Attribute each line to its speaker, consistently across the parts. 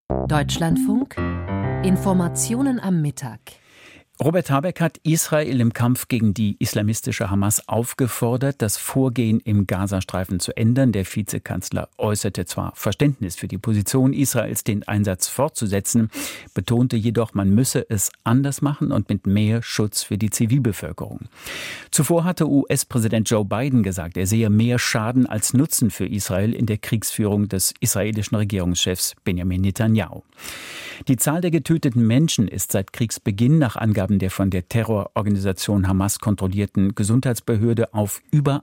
Speaker 1: Deutschlandfunk Informationen am Mittag.
Speaker 2: Robert Habeck hat Israel im Kampf gegen die islamistische Hamas aufgefordert, das Vorgehen im Gazastreifen zu ändern. Der Vizekanzler äußerte zwar Verständnis für die Position Israels, den Einsatz fortzusetzen, betonte jedoch, man müsse es anders machen und mit mehr Schutz für die Zivilbevölkerung. Zuvor hatte US-Präsident Joe Biden gesagt, er sehe mehr Schaden als Nutzen für Israel in der Kriegsführung des israelischen Regierungschefs Benjamin Netanyahu. Die Zahl der getöteten Menschen ist seit Kriegsbeginn nach Angaben der von der Terrororganisation Hamas kontrollierten Gesundheitsbehörde auf über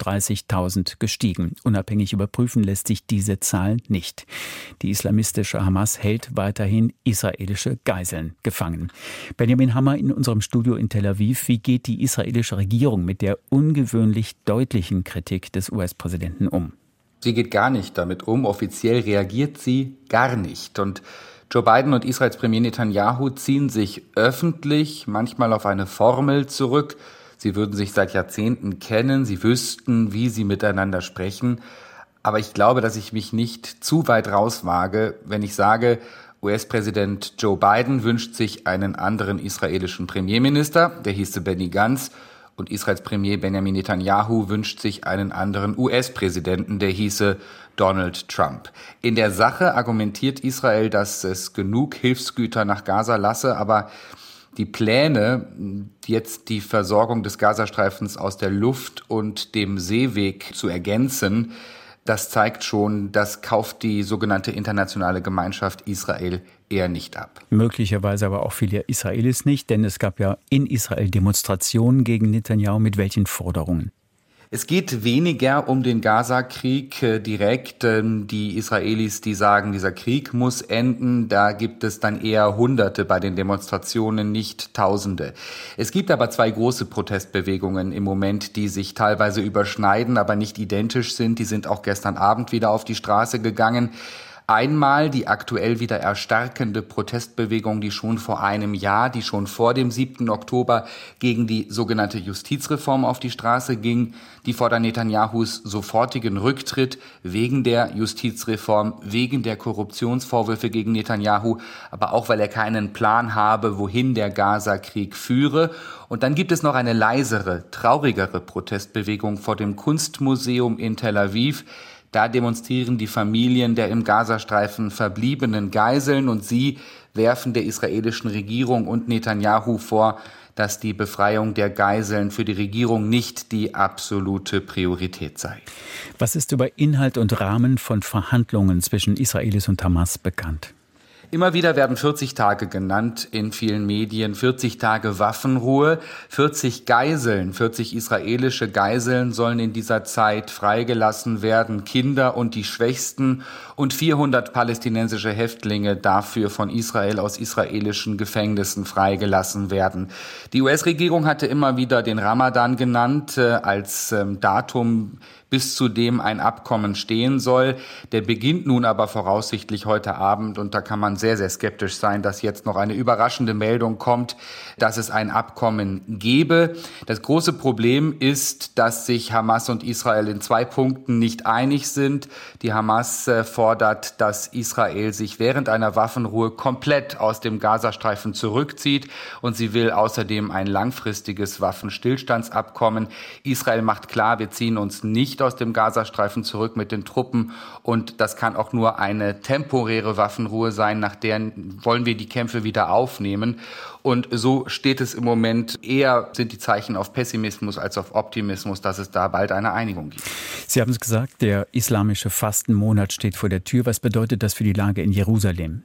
Speaker 2: 31.000 gestiegen. Unabhängig überprüfen lässt sich diese Zahl nicht. Die islamistische Hamas hält weiterhin israelische Geiseln gefangen. Benjamin Hammer in unserem Studio in Tel Aviv. Wie geht die israelische Regierung mit der ungewöhnlich deutlichen Kritik des US-Präsidenten um?
Speaker 3: Sie geht gar nicht damit um. Offiziell reagiert sie gar nicht. Und Joe Biden und Israels Premier Netanyahu ziehen sich öffentlich manchmal auf eine Formel zurück. Sie würden sich seit Jahrzehnten kennen, sie wüssten, wie sie miteinander sprechen. Aber ich glaube, dass ich mich nicht zu weit rauswage, wenn ich sage, US-Präsident Joe Biden wünscht sich einen anderen israelischen Premierminister, der hieße Benny Gantz, und Israels Premier Benjamin Netanyahu wünscht sich einen anderen US-Präsidenten, der hieße Donald Trump. In der Sache argumentiert Israel, dass es genug Hilfsgüter nach Gaza lasse, aber die Pläne, jetzt die Versorgung des Gazastreifens aus der Luft und dem Seeweg zu ergänzen, das zeigt schon, das kauft die sogenannte internationale Gemeinschaft Israel eher nicht ab.
Speaker 2: Möglicherweise aber auch viele Israelis nicht, denn es gab ja in Israel Demonstrationen gegen Netanyahu. Mit welchen Forderungen?
Speaker 3: Es geht weniger um den Gaza-Krieg direkt. Die Israelis, die sagen, dieser Krieg muss enden, da gibt es dann eher Hunderte bei den Demonstrationen, nicht Tausende. Es gibt aber zwei große Protestbewegungen im Moment, die sich teilweise überschneiden, aber nicht identisch sind. Die sind auch gestern Abend wieder auf die Straße gegangen. Einmal die aktuell wieder erstarkende Protestbewegung, die schon vor einem Jahr, die schon vor dem 7. Oktober gegen die sogenannte Justizreform auf die Straße ging. Die fordern Netanyahus sofortigen Rücktritt wegen der Justizreform, wegen der Korruptionsvorwürfe gegen Netanyahu, aber auch, weil er keinen Plan habe, wohin der Gaza-Krieg führe. Und dann gibt es noch eine leisere, traurigere Protestbewegung vor dem Kunstmuseum in Tel Aviv. Da demonstrieren die Familien der im Gazastreifen verbliebenen Geiseln und sie werfen der israelischen Regierung und Netanyahu vor, dass die Befreiung der Geiseln für die Regierung nicht die absolute Priorität sei.
Speaker 2: Was ist über Inhalt und Rahmen von Verhandlungen zwischen Israelis und Hamas bekannt?
Speaker 3: Immer wieder werden 40 Tage genannt in vielen Medien, 40 Tage Waffenruhe, 40 Geiseln, 40 israelische Geiseln sollen in dieser Zeit freigelassen werden, Kinder und die Schwächsten, und 400 palästinensische Häftlinge dafür von Israel aus israelischen Gefängnissen freigelassen werden. Die US-Regierung hatte immer wieder den Ramadan genannt als Datum, bis zu dem ein Abkommen stehen soll. Der beginnt nun aber voraussichtlich heute Abend und da kann man sehr, sehr skeptisch sein, dass jetzt noch eine überraschende Meldung kommt, dass es ein Abkommen gebe. Das große Problem ist, dass sich Hamas und Israel in zwei Punkten nicht einig sind. Die Hamas fordert, dass Israel sich während einer Waffenruhe komplett aus dem Gazastreifen zurückzieht und sie will außerdem ein langfristiges Waffenstillstandsabkommen. Israel macht klar, wir ziehen uns nicht aus dem Gazastreifen zurück mit den Truppen und das kann auch nur eine temporäre Waffenruhe sein, nach der wollen wir die Kämpfe wieder aufnehmen. Und so steht es im Moment, eher sind die Zeichen auf Pessimismus als auf Optimismus, dass es da bald eine Einigung gibt.
Speaker 2: Sie haben es gesagt, der islamische Fastenmonat steht vor der Tür. Was bedeutet das für die Lage in Jerusalem?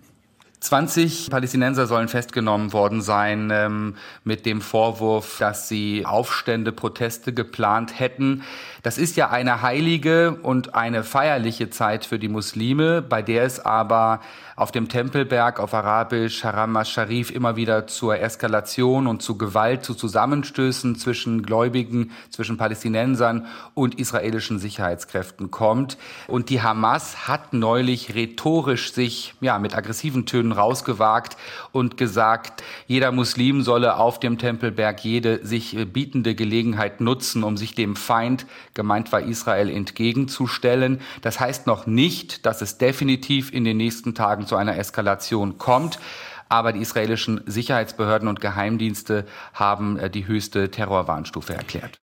Speaker 3: 20 Palästinenser sollen festgenommen worden sein mit dem Vorwurf, dass sie Aufstände, Proteste geplant hätten. Das ist ja eine heilige und eine feierliche Zeit für die Muslime, bei der es aber auf dem Tempelberg, auf Arabisch Haram al-Sharif, immer wieder zur Eskalation und zu Gewalt, zu Zusammenstößen zwischen Gläubigen, zwischen Palästinensern und israelischen Sicherheitskräften kommt. Und die Hamas hat neulich rhetorisch sich mit aggressiven Tönen Tönen rausgewagt und gesagt, jeder Muslim solle auf dem Tempelberg jede sich bietende Gelegenheit nutzen, um sich dem Feind, gemeint war Israel, entgegenzustellen. Das heißt noch nicht, dass es definitiv in den nächsten Tagen zu einer Eskalation kommt. Aber die israelischen Sicherheitsbehörden und Geheimdienste haben die höchste Terrorwarnstufe erklärt.